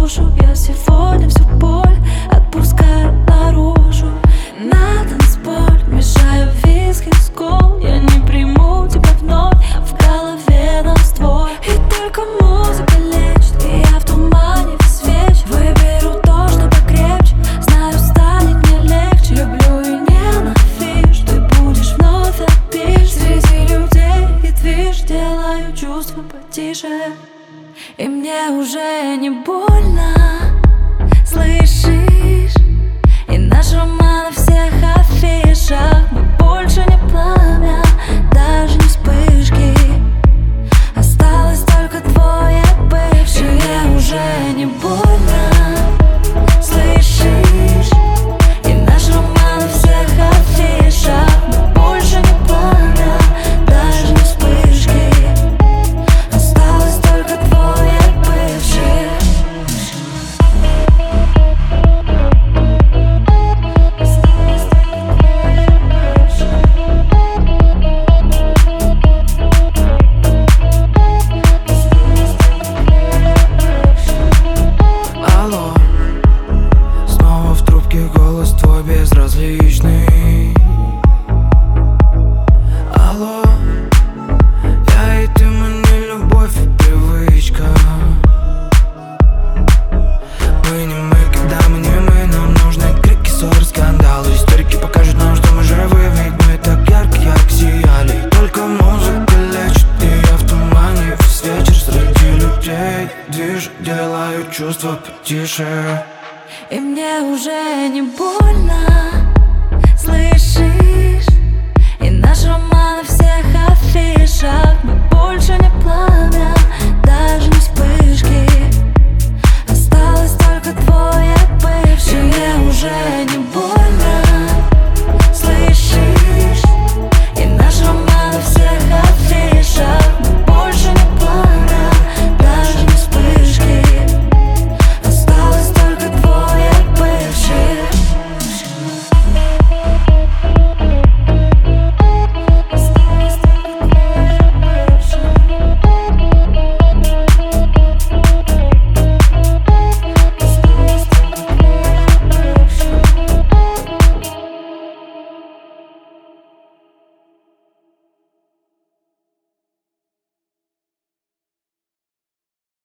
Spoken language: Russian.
душу. Я сегодня всю боль отпускаю наружу. На танцполе мешаю виски с кол. Я не приму тебя вновь, в голове на ствол. И только музыка лечит, и я в тумане весь вечер. Выберу то, что покрепче, знаю, станет мне легче. Люблю и ненавижу, ты будешь вновь опишь. Среди людей и движ делаю чувства потише. И мне уже не больно, слышишь? И наш роман на всех афишах. Мы больше не пламя, даже не вспышки. Осталось только твой бывший. Мне уже не больно, слышишь? И наш роман на всех афишах. Мы больше не пламя, даже не вспышки. Осталось только твой бывший. Алло, снова в трубке голос твой безразличный. Алло, я и ты, мы не любовь и привычка. Мы не мы, когда мы не мы. Нам нужны крики, ссоры, скандалы. Историки покажут нам, что мы живы, ведь мы так ярко сияли. Только музыка лечит, и я в тумане весь вечер. Среди людей движ, делаю чувства потише. И мне уже не больно, слышишь? И наш роман на всех афишах. Мы больше не плачем.